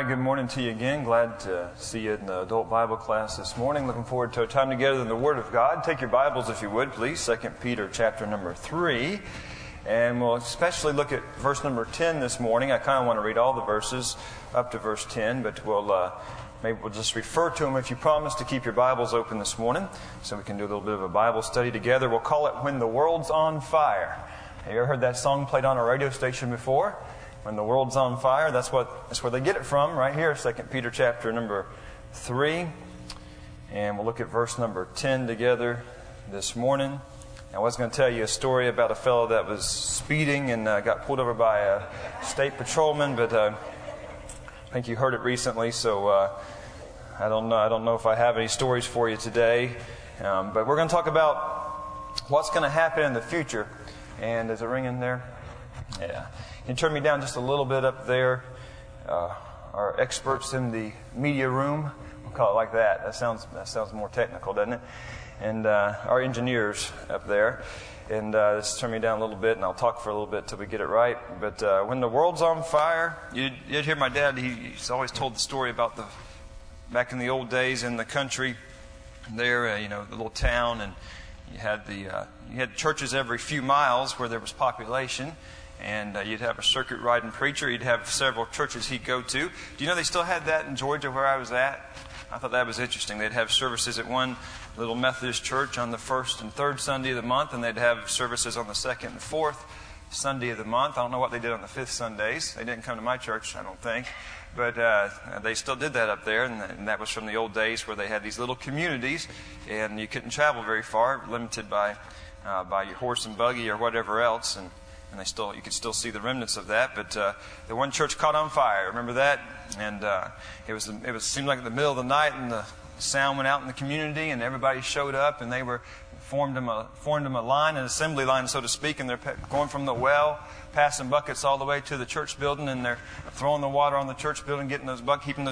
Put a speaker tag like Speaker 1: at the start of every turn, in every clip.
Speaker 1: right, good morning to you again. Glad to see you in the adult Bible class this morning. Looking forward to a time together in the Word of God. Take your Bibles, if you would, please. 2 Peter chapter number 3. And we'll especially look at verse number 10 this morning. I kind of want to read all the verses up to verse 10, but maybe we'll just refer to them if you promise to keep your Bibles open this morning so we can do a little bit of a Bible study together. We'll call it When the World's on Fire. Have you ever heard that song played on a radio station before? When the world's on fire, that's where they get it from, right here, 2 Peter chapter number 3. And we'll look at verse number 10 together this morning. I was going to tell you a story about a fellow that was speeding and got pulled over by a state patrolman, but I think you heard it recently, so I don't know if I have any stories for you today. But we're going to talk about what's going to happen in the future. And is it ringing there? Yeah. Can you turn me down just a little bit up there? Our experts in the media room, we'll call it like that. That sounds more technical, doesn't it? And our engineers up there. And just turn me down a little bit, and I'll talk for a little bit till we get it right. But when the world's on fire, you'd hear my dad. He's always told the story about back in the old days in the country. There, the little town, and you had churches every few miles where there was population. And you'd have a circuit riding preacher. You'd have several churches he'd go to. Do you know they still had that in Georgia where I was at? I thought that was interesting. They'd have services at one little Methodist church on the first and third Sunday of the month, and they'd have services on the second and fourth Sunday of the month. I don't know what they did on the fifth Sundays. They didn't come to my church, I don't think. But they still did that up there, and that was from the old days where they had these little communities, and you couldn't travel very far, limited by your horse and buggy or whatever else, and you could still see the remnants of that. But the one church caught on fire. Remember that? And it seemed like in the middle of the night, and the sound went out in the community, and everybody showed up, and they formed them a line, an assembly line, so to speak, and they're going from the well, passing buckets all the way to the church building, and they're throwing the water on the church building, keeping those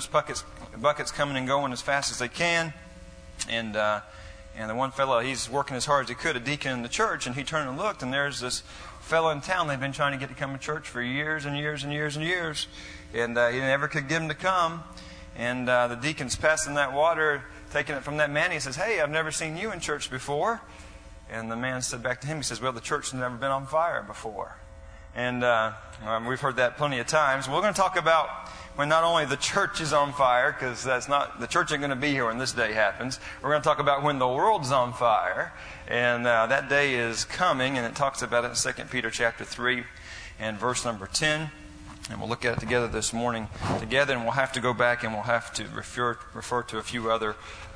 Speaker 1: buckets coming and going as fast as they can. And the one fellow, he's working as hard as he could, a deacon in the church, and he turned and looked, and there's this fellow in town they've been trying to get to come to church for years and years and years and years. And he never could get him to come. And the deacon's passing that water, taking it from that man. He says, "Hey, I've never seen you in church before." And the man said back to him, he says, "Well, the church has never been on fire before." And we've heard that plenty of times. We're going to talk about when not only the church is on fire, because the church ain't going to be here when this day happens. We're going to talk about when the world's on fire. And that day is coming, and it talks about it in 2 Peter chapter 3 and verse number 10. And we'll look at it together this morning together, and we'll have to go back and we'll have to refer to a few other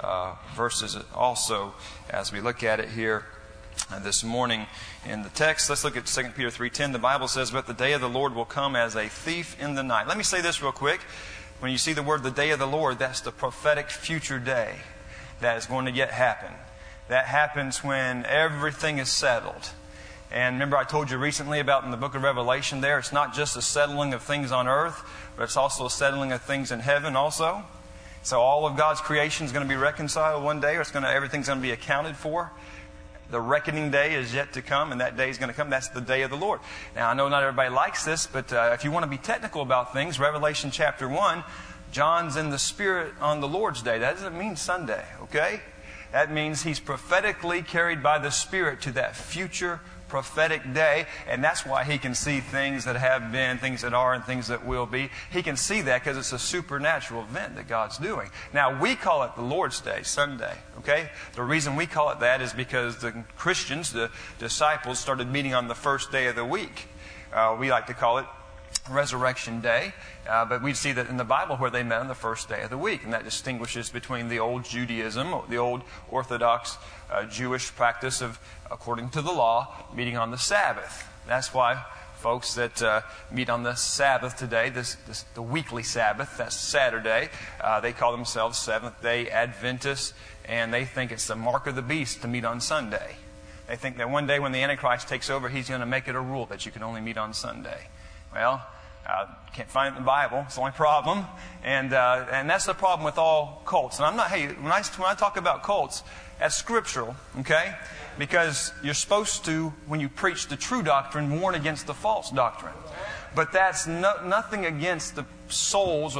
Speaker 1: verses also as we look at it here this morning in the text. Let's look at 2 Peter 3:10. The Bible says, "But the day of the Lord will come as a thief in the night." Let me say this real quick. When you see the word the day of the Lord, that's the prophetic future day that is going to yet happen. That happens when everything is settled. And remember I told you recently about in the book of Revelation there, it's not just a settling of things on earth, but it's also a settling of things in heaven also. So all of God's creation is going to be reconciled one day, or everything's going to be accounted for. The reckoning day is yet to come, and that day is going to come. That's the day of the Lord. Now, I know not everybody likes this, but if you want to be technical about things, Revelation chapter 1, John's in the Spirit on the Lord's day. That doesn't mean Sunday, okay? That means he's prophetically carried by the Spirit to that future prophetic day, and that's why he can see things that have been, things that are, and things that will be. He can see that because it's a supernatural event that God's doing. Now, we call it the Lord's Day, Sunday, okay? The reason we call it that is because the Christians, the disciples, started meeting on the first day of the week. We like to call it Resurrection Day, but we see that in the Bible where they met on the first day of the week, and that distinguishes between the old Judaism, the old Orthodox Jewish practice of, according to the law, meeting on the Sabbath. That's why folks that meet on the Sabbath today, the weekly Sabbath, that's Saturday, they call themselves Seventh-day Adventists, and they think it's the mark of the beast to meet on Sunday. They think that one day when the Antichrist takes over, he's going to make it a rule that you can only meet on Sunday. Well, can't find it in the Bible. It's the only problem. And that's the problem with all cults. And when I talk about cults, that's scriptural, okay? Because you're supposed to, when you preach the true doctrine, warn against the false doctrine. But that's nothing against the souls or the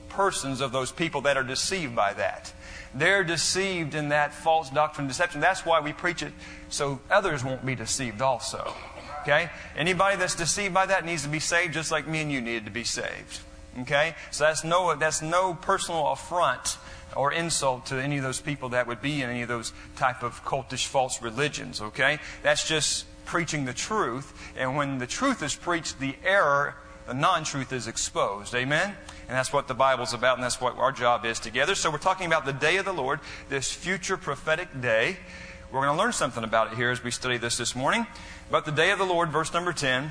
Speaker 1: persons, of those people that are deceived by that. They're deceived in that false doctrine and deception. That's why we preach it, so others won't be deceived also. Okay? Anybody that's deceived by that needs to be saved just like me and you needed to be saved. Okay? So that's no personal affront or insult to any of those people that would be in any of those type of cultish false religions. Okay? That's just preaching the truth. And when the truth is preached, the error, the non-truth is exposed. Amen? And that's what the Bible's about, and that's what our job is together. So we're talking about the day of the Lord, this future prophetic day. We're going to learn something about it here as we study this morning. But the day of the Lord, verse number 10,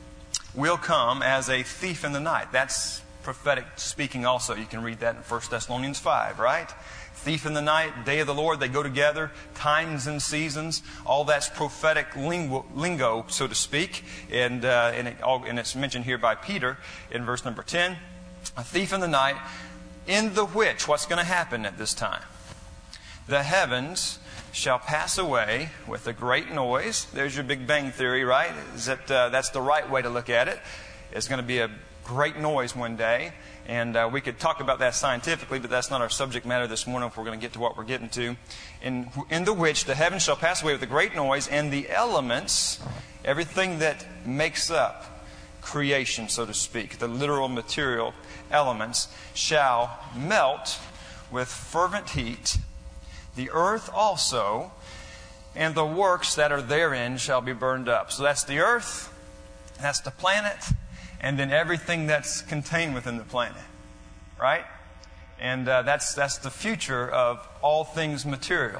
Speaker 1: will come as a thief in the night. That's prophetic speaking also. You can read that in 1 Thessalonians 5, right? Thief in the night, day of the Lord, they go together. Times and seasons, all that's prophetic lingo, so to speak. And it's mentioned here by Peter in verse number 10. A thief in the night, in the which, what's going to happen at this time? The heavens shall pass away with a great noise. There's your Big Bang Theory, right? That's the right way to look at it. It's going to be a great noise one day. And we could talk about that scientifically, but that's not our subject matter this morning if we're going to get to what we're getting to. In the which the heavens shall pass away with a great noise, and the elements, everything that makes up creation, so to speak, the literal material elements, shall melt with fervent heat. The earth also, and the works that are therein shall be burned up. So that's the earth, that's the planet, and then everything that's contained within the planet. Right? And that's the future of all things material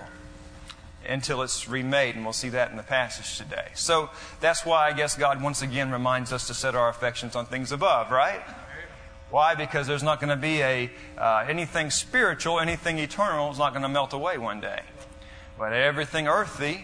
Speaker 1: until it's remade, and we'll see that in the passage today. So that's why I guess God once again reminds us to set our affections on things above, right? Why? Because there's not going to be anything spiritual, anything eternal is not going to melt away one day. But everything earthly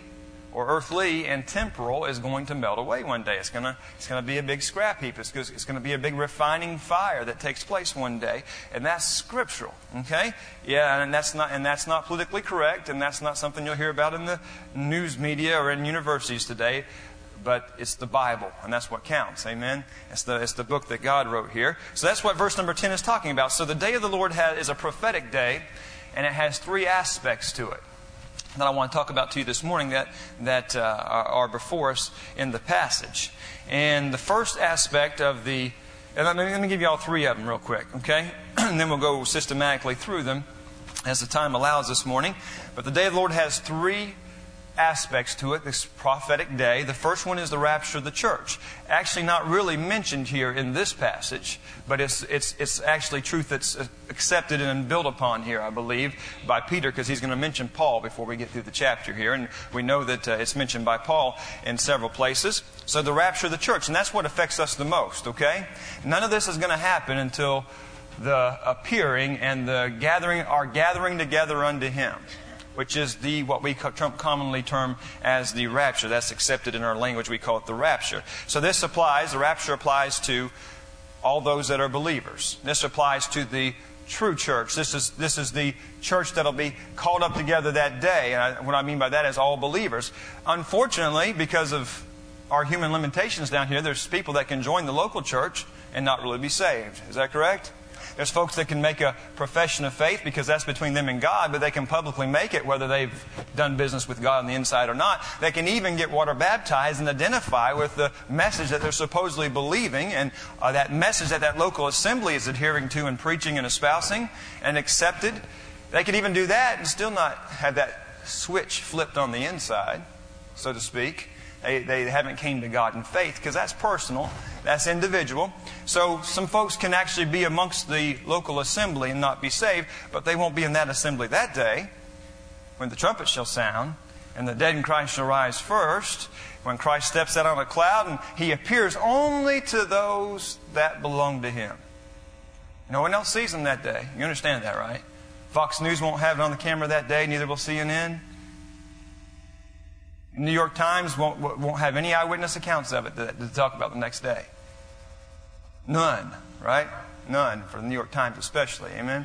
Speaker 1: and temporal is going to melt away one day. It's going to be a big scrap heap. It's going to be a big refining fire that takes place one day, and that's scriptural. Okay? Yeah, and that's not politically correct, and that's not something you'll hear about in the news media or in universities today. But it's the Bible, and that's what counts. Amen? It's the book that God wrote here. So that's what verse number 10 is talking about. So the day of the Lord is a prophetic day, and it has three aspects to it that I want to talk about to you this morning that are before us in the passage. And the first aspect of and let me give you all three of them real quick, okay? And then we'll go systematically through them as the time allows this morning. But the day of the Lord has three aspects to it, this prophetic day. The first one is the rapture of the church. Actually not really mentioned here in this passage, but it's actually truth that's accepted and built upon here, I believe, by Peter, because he's going to mention Paul before we get through the chapter here. And we know that it's mentioned by Paul in several places. So the rapture of the church, and that's what affects us the most, okay? None of this is going to happen until the appearing and the gathering together unto Him, which is what we commonly term as the rapture. That's accepted in our language. We call it the rapture. So the rapture applies to all those that are believers. This applies to the true church. This is the church that'll be called up together that day. And what I mean by that is all believers. Unfortunately, because of our human limitations down here, there's people that can join the local church and not really be saved. Is that correct? There's folks that can make a profession of faith because that's between them and God, but they can publicly make it whether they've done business with God on the inside or not. They can even get water baptized and identify with the message that they're supposedly believing, and that message that local assembly is adhering to and preaching and espousing and accepted. They can even do that and still not have that switch flipped on the inside, so to speak. They haven't came to God in faith, because that's personal, that's individual. So some folks can actually be amongst the local assembly and not be saved, but they won't be in that assembly that day when the trumpet shall sound and the dead in Christ shall rise first, when Christ steps out on a cloud and He appears only to those that belong to Him. No one else sees Him that day. You understand that, right? Fox News won't have it on the camera that day, neither will CNN. New York Times won't have any eyewitness accounts of it to talk about the next day. None, right? None, for the New York Times especially. Amen?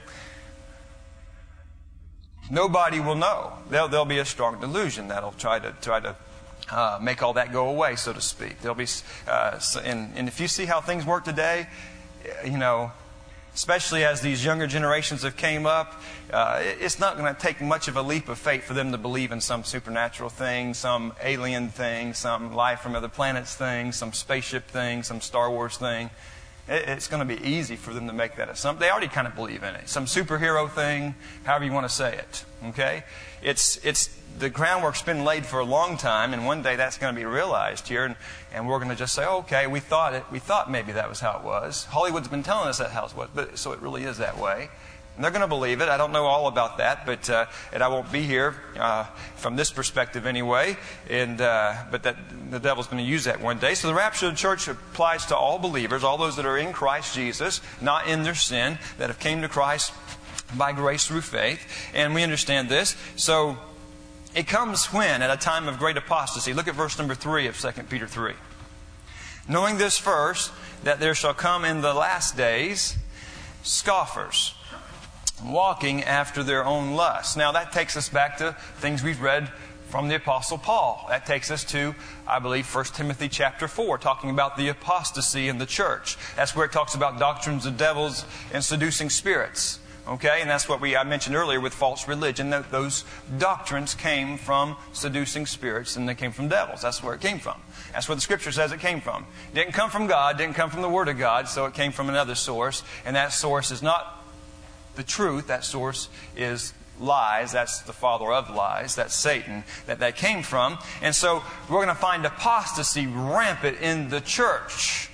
Speaker 1: Nobody will know. There'll be a strong delusion that'll try to make all that go away, so to speak. There'll be, and if you see how things work today, especially as these younger generations have came up, it's not going to take much of a leap of faith for them to believe in some supernatural thing, some alien thing, some life from other planets thing, some spaceship thing, some Star Wars thing. It's going to be easy for them to make that assumption. They already kind of believe in it. Some superhero thing, however you want to say it. Okay? It's the groundwork's been laid for a long time, and one day that's going to be realized here, and we're going to just say, okay, we thought maybe that was how it was. Hollywood's been telling us that's how it was, but so it really is that way. And they're going to believe it. I don't know all about that, but and I won't be here from this perspective anyway. But the devil's going to use that one day. So the rapture of the church applies to all believers, all those that are in Christ Jesus, not in their sin, that have came to Christ by grace through faith. And we understand this. So it comes when? At a time of great apostasy. Look at verse number 3 of 2 Peter 3. Knowing this first, that there shall come in the last days scoffers, walking after their own lusts. Now that takes us back to things we've read from the Apostle Paul. That takes us to, I believe, 1 Timothy chapter 4, talking about the apostasy in the church. That's where it talks about doctrines of devils and seducing spirits. Okay, and that's what I mentioned earlier with false religion. Those doctrines came from seducing spirits, and they came from devils. That's where it came from. That's where the Scripture says it came from. It didn't come from God, didn't come from the Word of God, so it came from another source. And that source is not the truth. That source is lies. That's the father of lies. That's Satan that came from. And so we're going to find apostasy rampant in the church,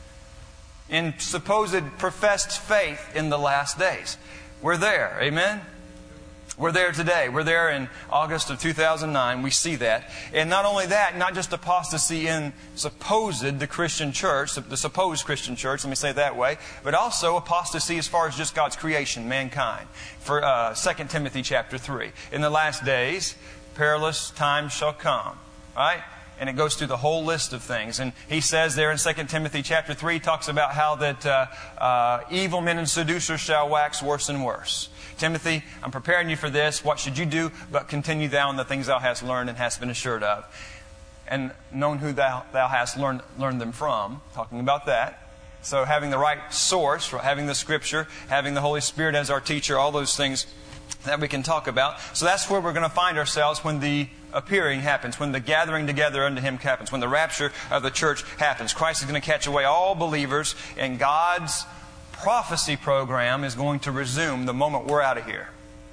Speaker 1: in supposed professed faith in the last days. We're there. Amen? We're there today. We're there in August of 2009. We see that. And not only that, not just apostasy in the Christian church, the supposed Christian church, let me say it that way, but also apostasy as far as just God's creation, mankind. For 2 Timothy chapter 3. In the last days, perilous times shall come. Right? And it goes through the whole list of things. And he says there in 2 Timothy chapter 3, he talks about how that evil men and seducers shall wax worse and worse. Timothy, I'm preparing you for this. What should you do? But continue thou in the things thou hast learned and hast been assured of. And known who thou hast learned them from. Talking about that. So having the right source, having the Scripture, having the Holy Spirit as our teacher, all those things that we can talk about. So that's where we're going to find ourselves when the appearing happens, when the gathering together unto Him happens, when the rapture of the church happens. Christ is going to catch away all believers, and God's prophecy program is going to resume the moment we're out of here.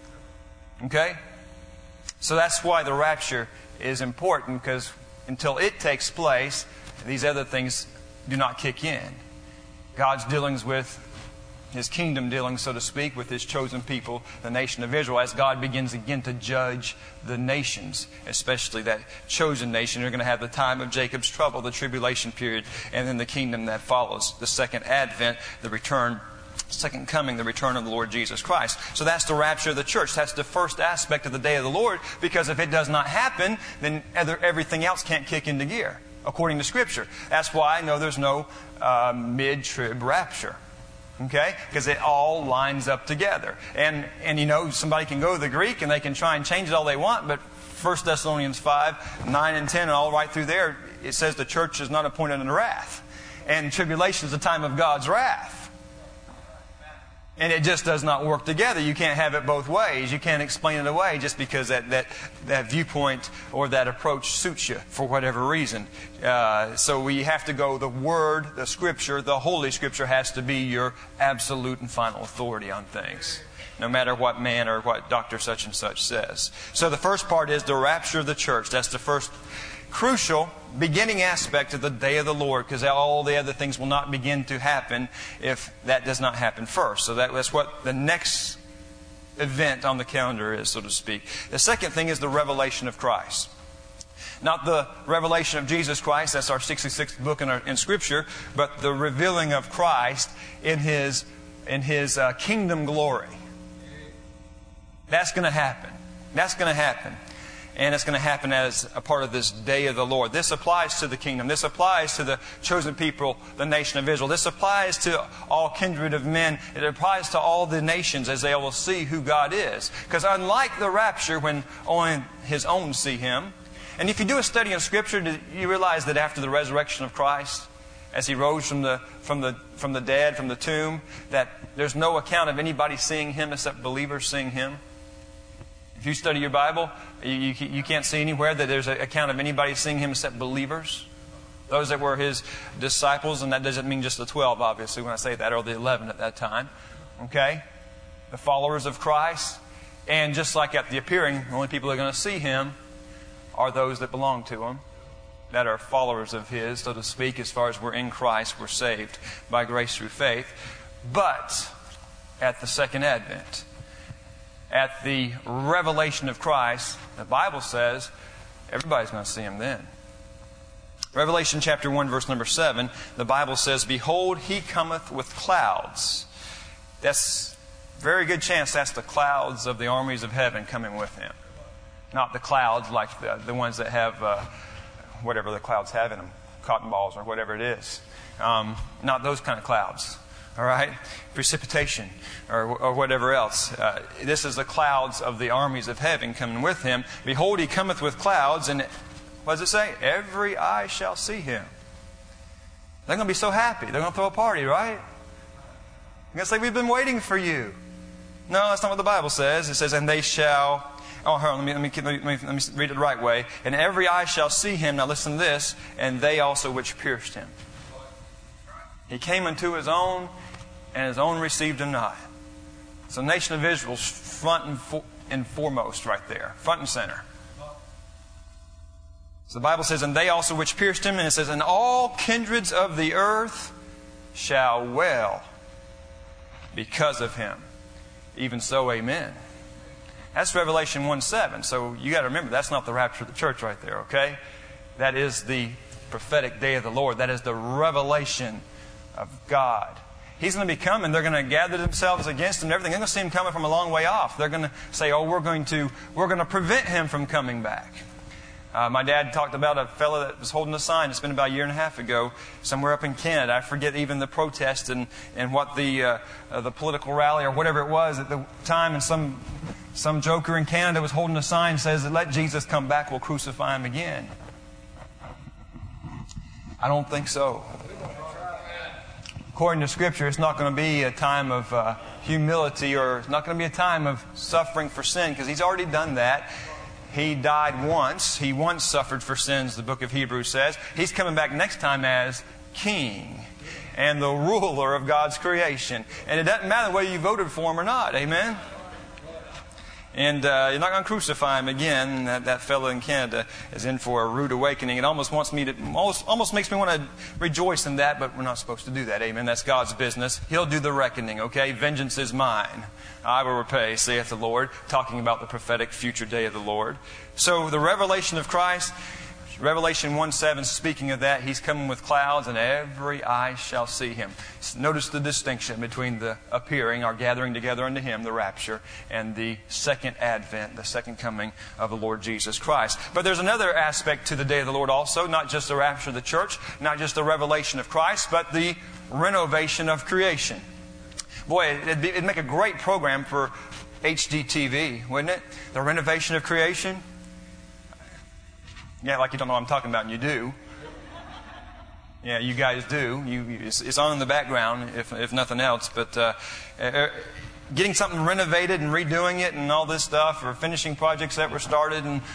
Speaker 1: Okay? So that's why the rapture is important, because until it takes place, these other things do not kick in. God's dealings with His kingdom dealings, so to speak, with His chosen people, the nation of Israel, as God begins again to judge the nations, especially that chosen nation. You're going to have the time of Jacob's trouble, the tribulation period, and then the kingdom that follows, the second advent, the return, second coming, the return of the Lord Jesus Christ. So that's the rapture of the church. That's the first aspect of the day of the Lord, because if it does not happen, then everything else can't kick into gear, according to Scripture. That's why I know there's no mid-trib rapture. Okay? Because it all lines up together. And you know, somebody can go to the Greek and they can try and change it all they want, but 1 Thessalonians 5, 9 and 10, and all right through there, it says the church is not appointed unto wrath. And tribulation is the time of God's wrath. And it just does not work together. You can't have it both ways. You can't explain it away just because that viewpoint or that approach suits you for whatever reason. So we have to go, the Word, the Scripture, the Holy Scripture has to be your absolute and final authority on things, no matter what man or what doctor such and such says. So the first part is the rapture of the church. That's the first crucial beginning aspect of the day of the Lord, because all the other things will not begin to happen if that does not happen first. So that's what the next event on the calendar is, so to speak. The second thing is the revelation of Christ. Not the revelation of Jesus Christ, that's our 66th book in Scripture, but the revealing of Christ in His kingdom glory. That's going to happen. That's going to happen. And it's going to happen as a part of this day of the Lord. This applies to the kingdom. This applies to the chosen people, the nation of Israel. This applies to all kindred of men. It applies to all the nations as they will see who God is. Because unlike the rapture, when only His own see Him, and if you do a study in Scripture, you realize that after the resurrection of Christ, as he rose from the dead, from the tomb, that there's no account of anybody seeing him except believers seeing him? If you study your Bible, you can't see anywhere that there's an account of anybody seeing him except believers. Those that were his disciples, and that doesn't mean just the 12, obviously, when I say that, or the 11 at that time. Okay? The followers of Christ. And just like at the appearing, the only people that are going to see him are those that belong to him, that are followers of his, so to speak, as far as we're in Christ, we're saved by grace through faith. But at the second advent, at the revelation of Christ, the Bible says everybody's going to see him then. Revelation chapter 1, verse number 7, the Bible says, "Behold, he cometh with clouds." That's a very good chance that's the clouds of the armies of heaven coming with him. Not the clouds like the ones that have whatever the clouds have in them, cotton balls or whatever it is. Not those kind of clouds. All right? Precipitation or whatever else. This is the clouds of the armies of heaven coming with him. "Behold, he cometh with clouds," and what does it say? "Every eye shall see him." They're going to be so happy. They're going to throw a party, right? They're going to say, "We've been waiting for you." No, that's not what the Bible says. It says, "And they shall..." Oh, hold on, let me read it the right way. "And every eye shall see him." Now listen to this. "And they also which pierced him. He came unto his own, and his own received him not." So the nation of Israel's front and foremost right there. Front and center. So the Bible says, "And they also which pierced him," and it says, "And all kindreds of the earth shall wail because of him. Even so, amen." That's Revelation 1:7. So you got to remember, that's not the rapture of the church right there, okay? That is the prophetic day of the Lord. That is the revelation of God. He's going to be coming. They're going to gather themselves against him and everything. They're going to see him coming from a long way off. They're going to say, "Oh, we're going to prevent him from coming back." My dad talked about a fellow that was holding a sign. It's been about a year and a half ago, somewhere up in Canada. I forget even the protest and what the political rally or whatever it was at the time. And some joker in Canada was holding a sign that says, "Let Jesus come back, we'll crucify him again." I don't think so. According to Scripture, it's not going to be a time of humility, or it's not going to be a time of suffering for sin, because he's already done that. He died once. He once suffered for sins, the book of Hebrews says. He's coming back next time as king and the ruler of God's creation. And it doesn't matter whether you voted for him or not. Amen? And you're not going to crucify him again. That fellow in Canada is in for a rude awakening. It almost makes me want to rejoice in that, but we're not supposed to do that. Amen? That's God's business. He'll do the reckoning, okay? "Vengeance is mine. I will repay, saith the Lord," talking about the prophetic future day of the Lord. So the revelation of Christ, Revelation 1:7, speaking of that, he's coming with clouds, and every eye shall see him. Notice the distinction between the appearing, our gathering together unto him, the rapture, and the second advent, the second coming of the Lord Jesus Christ. But there's another aspect to the day of the Lord also, not just the rapture of the church, not just the revelation of Christ, but the renovation of creation. Boy, it'd make a great program for HDTV, wouldn't it? The renovation of creation. Yeah, like you don't know what I'm talking about, and you do. Yeah, you guys do. It's on in the background, if nothing else. But getting something renovated and redoing it and all this stuff, or finishing projects that were started, and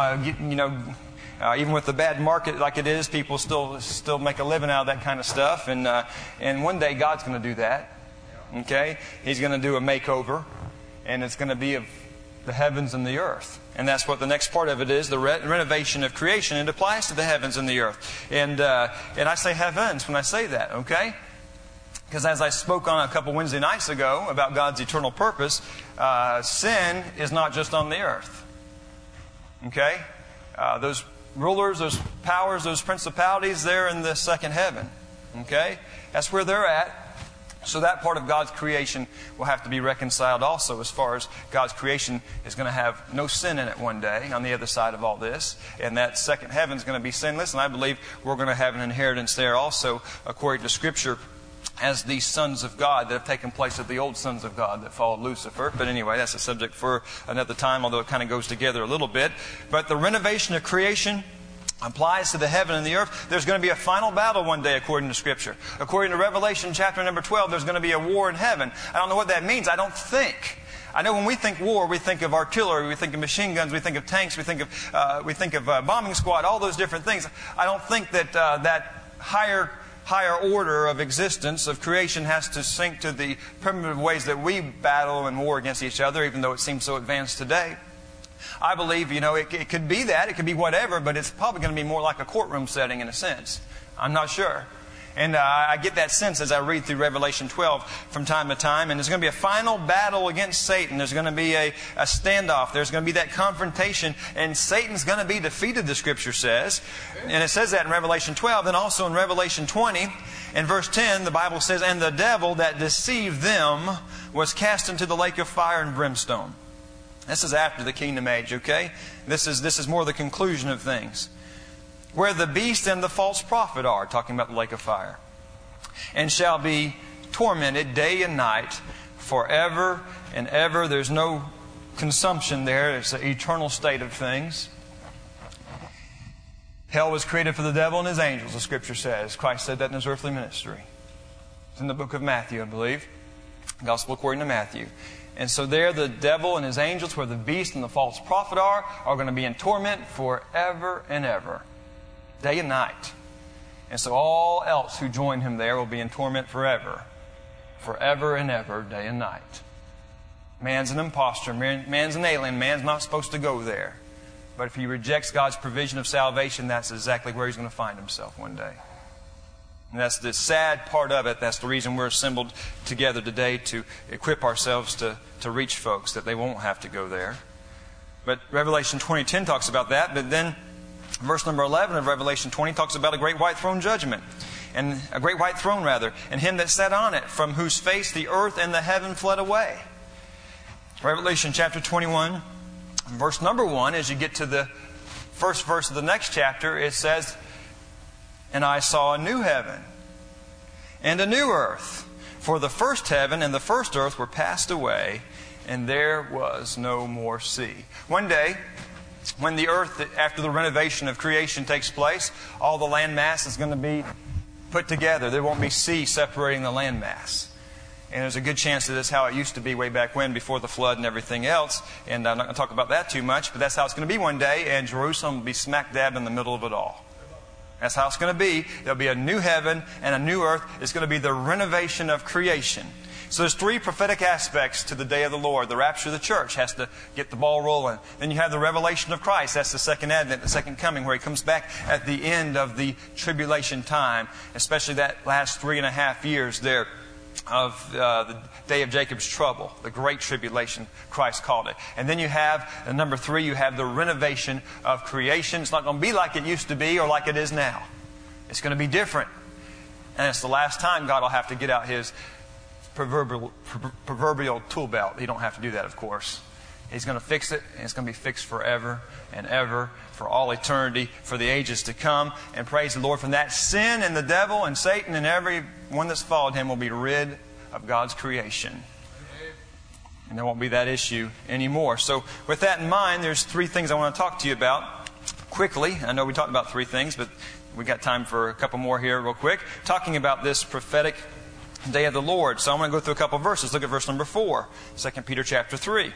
Speaker 1: even with the bad market like it is, people still make a living out of that kind of stuff. And one day God's going to do that. Okay? He's going to do a makeover, and it's going to be of the heavens and the earth. And that's what the next part of it is, the renovation of creation. It applies to the heavens and the earth. And I say heavens when I say that, okay? Because as I spoke on a couple Wednesday nights ago about God's eternal purpose, sin is not just on the earth. Okay? Those rulers, those powers, those principalities, they're in the second heaven. Okay? That's where they're at. So that part of God's creation will have to be reconciled also, as far as God's creation is going to have no sin in it one day on the other side of all this. And that second heaven is going to be sinless. And I believe we're going to have an inheritance there also, according to Scripture, as these sons of God that have taken place of the old sons of God that followed Lucifer. But anyway, that's a subject for another time, although it kind of goes together a little bit. But the renovation of creation, applies to the heaven and the earth. There's going to be a final battle one day according to Scripture. According to Revelation chapter number 12, there's going to be a war in heaven. I don't know what that means. I don't think. I know when we think war, we think of artillery, we think of machine guns, we think of tanks, we think of bombing squad, all those different things. I don't think that that higher order of existence, of creation, has to sink to the primitive ways that we battle and war against each other, even though it seems so advanced today. I believe, it could be that, it could be whatever, but it's probably going to be more like a courtroom setting in a sense. I'm not sure. And I get that sense as I read through Revelation 12 from time to time. And there's going to be a final battle against Satan. There's going to be a standoff. There's going to be that confrontation. And Satan's going to be defeated, the Scripture says. And it says that in Revelation 12. Then also in Revelation 20, in verse 10, the Bible says, "And the devil that deceived them was cast into the lake of fire and brimstone." This is after the kingdom age, okay? This is more the conclusion of things. "Where the beast and the false prophet are," talking about the lake of fire, "and shall be tormented day and night forever and ever." There's no consumption there. It's an eternal state of things. Hell was created for the devil and his angels, the Scripture says. Christ said that in His earthly ministry. It's in the book of Matthew, I believe. Gospel according to Matthew. And so there the devil and his angels, where the beast and the false prophet are going to be in torment forever and ever. Day and night. And so all else who join him there will be in torment forever. Forever and ever, day and night. Man's an imposter. Man's an alien. Man's not supposed to go there. But if he rejects God's provision of salvation, that's exactly where he's going to find himself one day. And that's the sad part of it. That's the reason we're assembled together today, to equip ourselves to reach folks, that they won't have to go there. But Revelation 20:10 talks about that. But then verse number 11 of Revelation 20 talks about a great white throne judgment. And a great white throne, rather. And Him that sat on it, from whose face the earth and the heaven fled away. Revelation chapter 21, verse number 1, as you get to the first verse of the next chapter, it says, "And I saw a new heaven and a new earth. For the first heaven and the first earth were passed away, and there was no more sea." One day, when the earth, after the renovation of creation takes place, all the land mass is going to be put together. There won't be sea separating the land mass. And there's a good chance that that's how it used to be way back when, before the flood and everything else. And I'm not going to talk about that too much, but that's how it's going to be one day, and Jerusalem will be smack dab in the middle of it all. That's how it's going to be. There'll be a new heaven and a new earth. It's going to be the renovation of creation. So there's three prophetic aspects to the day of the Lord. The rapture of the church has to get the ball rolling. Then you have the revelation of Christ. That's the second advent, the second coming, where He comes back at the end of the tribulation time, especially that last 3.5 years there of the day of Jacob's trouble, the great tribulation, Christ called it. And then you have, number 3, you have the renovation of creation. It's not going to be like it used to be or like it is now. It's going to be different. And it's the last time God will have to get out His proverbial tool belt. He don't have to do that, of course. He's going to fix it, and it's going to be fixed forever and ever, for all eternity, for the ages to come. And praise the Lord, from that, sin and the devil and Satan and everyone that's followed him will be rid of God's creation. And there won't be that issue anymore. So with that in mind, there's 3 things I want to talk to you about quickly. I know we talked about 3 things, but we got time for a couple more here real quick. Talking about this prophetic day of the Lord. So I'm going to go through a couple of verses. Look at verse number 4, 2 Peter chapter 3.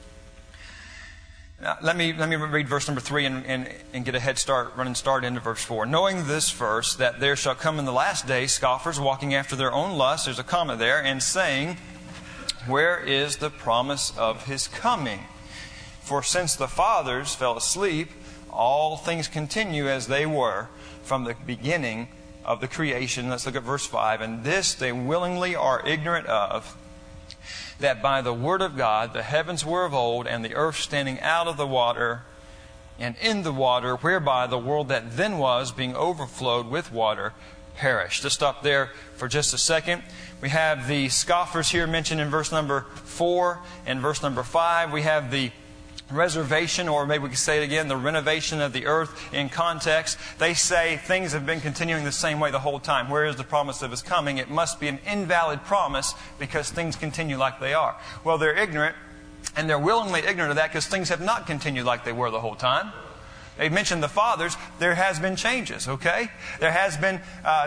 Speaker 1: Now, let me read verse number 3 and get a head start, running start into verse 4. "Knowing this first, that there shall come in the last days scoffers, walking after their own lusts," there's a comma there, "and saying, Where is the promise of His coming? For since the fathers fell asleep, all things continue as they were from the beginning of the creation." Let's look at verse 5. "And this they willingly are ignorant of, that by the word of God the heavens were of old, and the earth standing out of the water and in the water, whereby the world that then was, being overflowed with water, perished." Just stop there for just a second. We have the scoffers here mentioned in verse number 4 and verse number 5. We have the reservation, or maybe we could say it again, the renovation of the earth in context. They say things have been continuing the same way the whole time. Where is the promise of His coming? It must be an invalid promise because things continue like they are. Well, they're ignorant, and they're willingly ignorant of that because things have not continued like they were the whole time. They mentioned the fathers. There has been changes, okay? There has been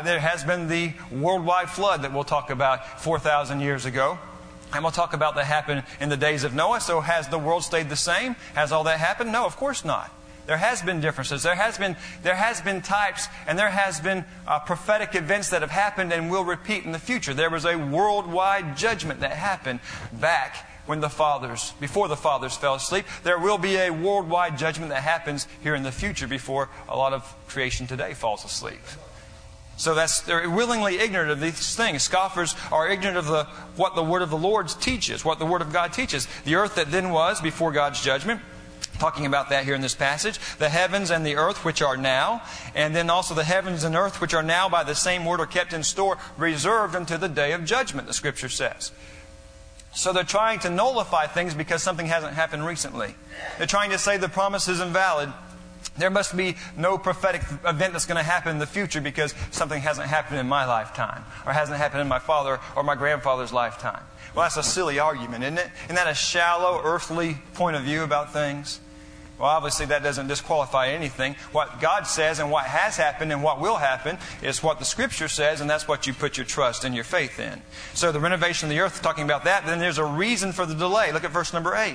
Speaker 1: the worldwide flood that we'll talk about 4,000 years ago. And we'll talk about that happened in the days of Noah. So has the world stayed the same? Has all that happened? No, of course not. There has been differences. There has been types, and there has been prophetic events that have happened and will repeat in the future. There was a worldwide judgment that happened back when before the fathers fell asleep. There will be a worldwide judgment that happens here in the future before a lot of creation today falls asleep. So they're willingly ignorant of these things. Scoffers are ignorant of what the Word of the Lord teaches, what the Word of God teaches. The earth that then was before God's judgment, talking about that here in this passage. The heavens and the earth which are now, and then also the heavens and earth which are now by the same word are kept in store, reserved unto the day of judgment, the Scripture says. So they're trying to nullify things because something hasn't happened recently. They're trying to say the promise is invalid. There must be no prophetic event that's going to happen in the future because something hasn't happened in my lifetime, or hasn't happened in my father or my grandfather's lifetime. Well, that's a silly argument, isn't it? Isn't that a shallow, earthly point of view about things? Well, obviously that doesn't disqualify anything. What God says and what has happened and what will happen is what the Scripture says, and that's what you put your trust and your faith in. So the renovation of the earth, talking about that, then there's a reason for the delay. Look at verse number 8.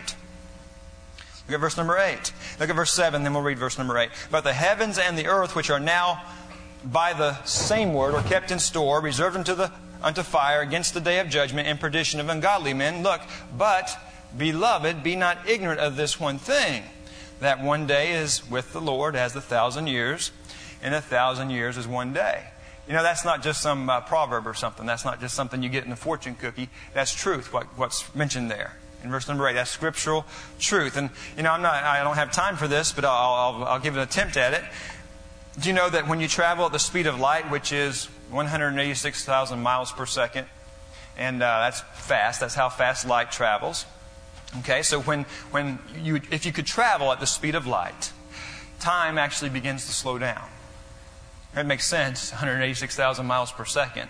Speaker 1: Look at verse number 8. Look at verse 7, then we'll read verse number 8. But the heavens and the earth, which are now by the same word, are kept in store, reserved unto fire against the day of judgment and perdition of ungodly men. Look, but, beloved, be not ignorant of this one thing, that one day is with the Lord as 1,000 years, and 1,000 years is one day. You know, that's not just some proverb or something. That's not just something you get in a fortune cookie. That's truth, what's mentioned there. In verse number 8, that's scriptural truth. And, you know, I don't have time for this, but I'll give an attempt at it. Do you know that when you travel at the speed of light, which is 186,000 miles per second, and that's fast, that's how fast light travels. Okay, so if you could travel at the speed of light, time actually begins to slow down. It makes sense, 186,000 miles per second.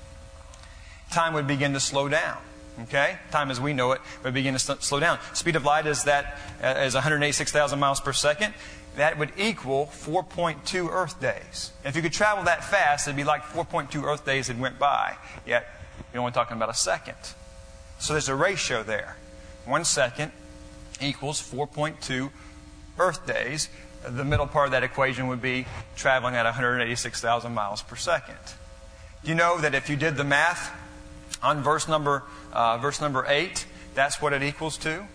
Speaker 1: Time would begin to slow down. Okay? Time as we know it would begin to slow down. Speed of light is 186,000 miles per second. That would equal 4.2 Earth days. And if you could travel that fast, it'd be like 4.2 Earth days that went by. Yet, you're only talking about a second. So there's a ratio there. 1 second equals 4.2 Earth days. The middle part of that equation would be traveling at 186,000 miles per second. Do you know that if you did the math on verse number 8, that's what it equals to?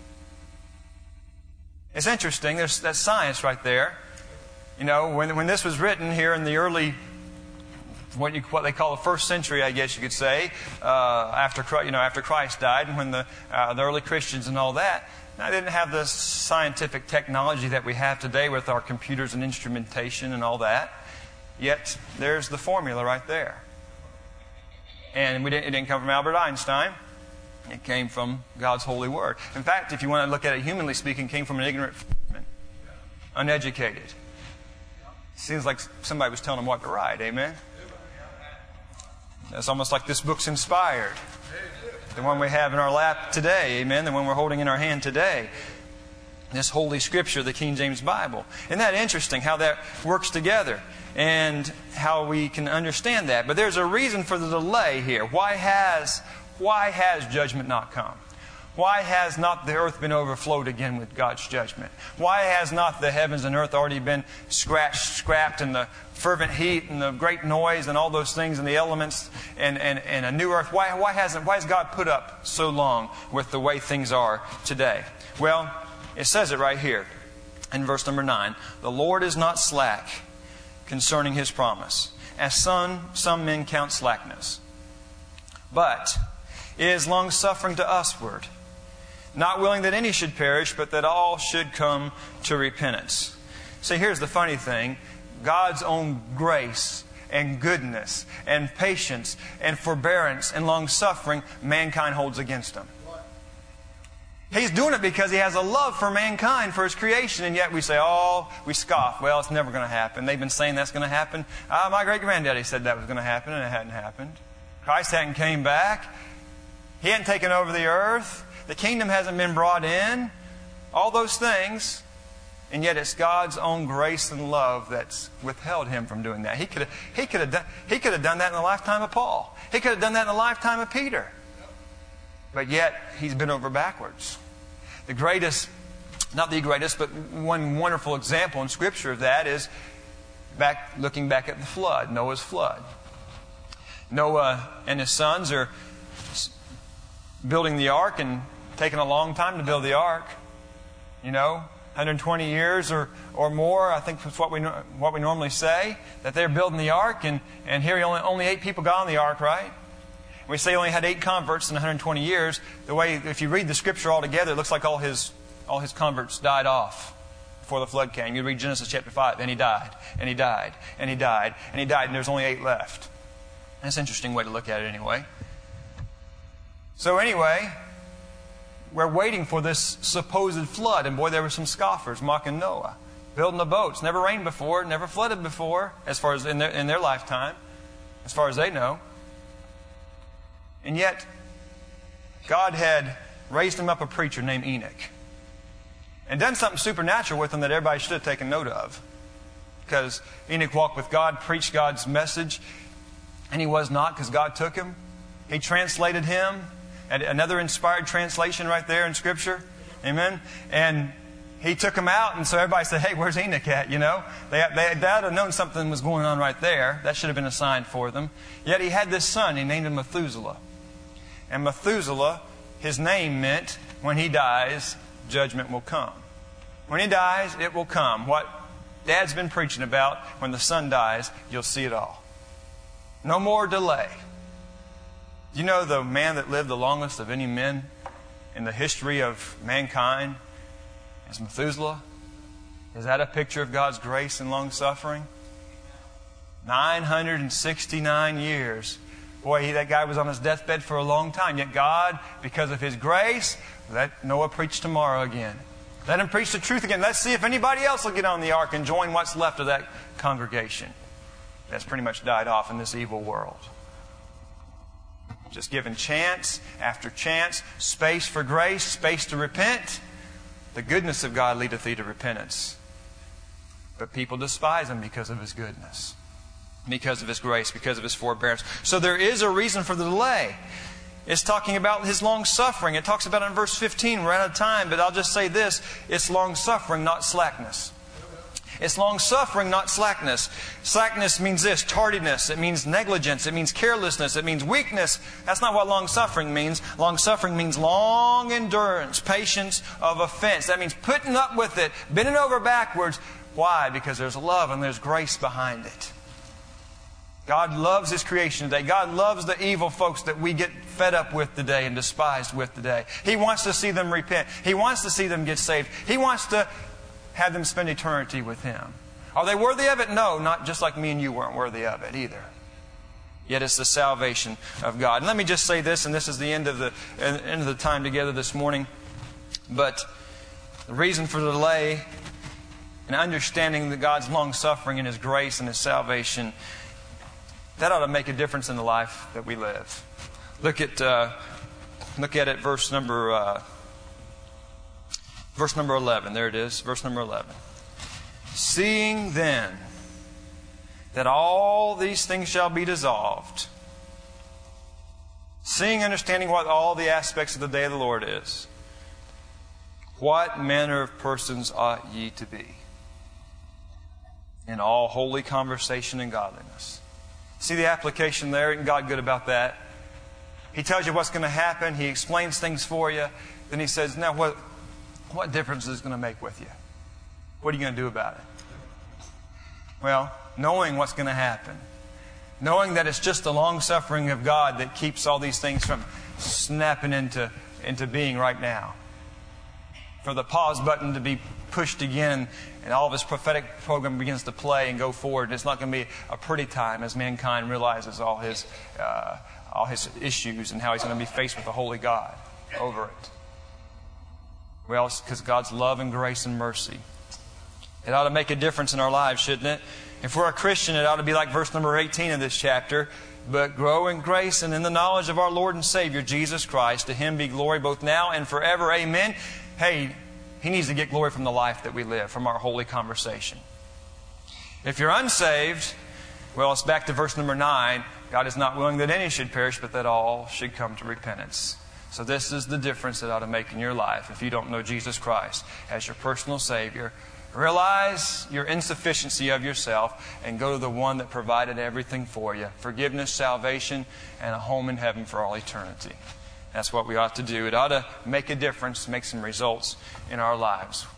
Speaker 1: It's interesting. That's science right there. You know, when this was written here in the early, what they call the first century, I guess you could say, after Christ died, and when the early Christians and all that, I didn't have the scientific technology that we have today with our computers and instrumentation and all that. Yet there's the formula right there. And it didn't come from Albert Einstein. It came from God's holy word. In fact, if you want to look at it humanly speaking, it came from an ignorant man, uneducated. Seems like somebody was telling him what to write. Amen? It's almost like this book's inspired. The one we have in our lap today. Amen? The one we're holding in our hand today. This Holy Scripture, the King James Bible. Isn't that interesting how that works together? And how we can understand that. But there's a reason for the delay here. Why has judgment not come? Why has not the earth been overflowed again with God's judgment? Why has not the heavens and earth already been scrapped, and the fervent heat and the great noise and all those things and the elements and a new earth? Why has God put up so long with the way things are today? Well, it says it right here in verse number 9. The Lord is not slack concerning His promise, as some men count slackness, but is long-suffering to usward, not willing that any should perish, but that all should come to repentance. See, here's the funny thing. God's own grace and goodness and patience and forbearance and long-suffering, mankind holds against Him. He's doing it because He has a love for mankind, for His creation, and yet we say, we scoff. Well, it's never going to happen. They've been saying that's going to happen. My great-granddaddy said that was going to happen, and it hadn't happened. Christ hadn't came back. He hadn't taken over the earth. The kingdom hasn't been brought in. All those things. And yet it's God's own grace and love that's withheld him from doing that. He could have done that in the lifetime of Paul. He could have done that in the lifetime of Peter. But yet he's been over backwards. The greatest, not the greatest, but one wonderful example in Scripture of that is looking back at the flood, Noah's flood. Noah and his sons are building the ark and taking a long time to build the ark. 120 years or more, I think that's what we normally say, that they're building the ark, and here only 8 people got on the ark, right? We say he only had 8 converts in 120 years. The way, if you read the Scripture all together, it looks like all his converts died off before the flood came. You read Genesis chapter 5, and he died, and he died, and he died, and he died, and there's only 8 left. That's an interesting way to look at it anyway. So anyway, we're waiting for this supposed flood, and boy, there were some scoffers mocking Noah, building the boats. Never rained before, never flooded before, as far as in their lifetime, as far as they know. And yet, God had raised him up a preacher named Enoch, and done something supernatural with him that everybody should have taken note of. Because Enoch walked with God, preached God's message, and he was not, because God took him. He translated him. And another inspired translation right there in Scripture. Amen. And he took him out, and so everybody said, hey, where's Enoch at? They had to have known something was going on right there. That should have been a sign for them. Yet he had this son. He named him Methuselah. And Methuselah, his name meant, when he dies, judgment will come. When he dies, it will come. What Dad's been preaching about, when the son dies, you'll see it all. No more delay. Do you know the man that lived the longest of any men in the history of mankind is Methuselah? Is that a picture of God's grace and long-suffering? 969 years. Boy, that guy was on his deathbed for a long time. Yet God, because of His grace, let Noah preach tomorrow again. Let him preach the truth again. Let's see if anybody else will get on the ark and join what's left of that congregation that's pretty much died off in this evil world. Just given chance after chance, space for grace, space to repent. The goodness of God leadeth thee to repentance. But people despise Him because of His goodness, because of His grace, because of His forbearance. So there is a reason for the delay. It's talking about His long-suffering. It talks about it in verse 15. We're out of time, but I'll just say this. It's long-suffering, not slackness. It's long-suffering, not slackness. Slackness means this, tardiness. It means negligence. It means carelessness. It means weakness. That's not what long-suffering means. Long-suffering means long endurance, patience of offense. That means putting up with it, bending over backwards. Why? Because there's love and there's grace behind it. God loves His creation today. God loves the evil folks that we get fed up with today and despised with today. He wants to see them repent. He wants to see them get saved. He wants to have them spend eternity with Him. Are they worthy of it? No, not just like me and you weren't worthy of it either. Yet it's the salvation of God. And let me just say this, and this is the end of the time together this morning. But the reason for the delay and understanding that God's long-suffering and His grace and His salvation, that ought to make a difference in the life that we live. Look at it, verse number 11. There it is, verse number 11. Seeing then that all these things shall be dissolved, seeing, understanding what all the aspects of the day of the Lord is, what manner of persons ought ye to be? In all holy conversation and godliness. See the application there? Isn't God good about that? He tells you what's going to happen. He explains things for you. Then He says, now what difference is it going to make with you? What are you going to do about it? Well, knowing what's going to happen. Knowing that it's just the long-suffering of God that keeps all these things from snapping into being right now. For the pause button to be pushed again and all of His prophetic program begins to play and go forward. And it's not going to be a pretty time as mankind realizes all his issues and how he's going to be faced with a holy God over it. Well, it's because God's love and grace and mercy. It ought to make a difference in our lives, shouldn't it? If we're a Christian, it ought to be like verse number 18 of this chapter. But grow in grace and in the knowledge of our Lord and Savior, Jesus Christ. To Him be glory both now and forever. Amen. Hey, He needs to get glory from the life that we live, from our holy conversation. If you're unsaved, well, it's back to verse number 9. God is not willing that any should perish, but that all should come to repentance. So this is the difference that ought to make in your life if you don't know Jesus Christ as your personal Savior. Realize your insufficiency of yourself and go to the one that provided everything for you. Forgiveness, salvation, and a home in heaven for all eternity. That's what we ought to do. It ought to make a difference, make some results in our lives.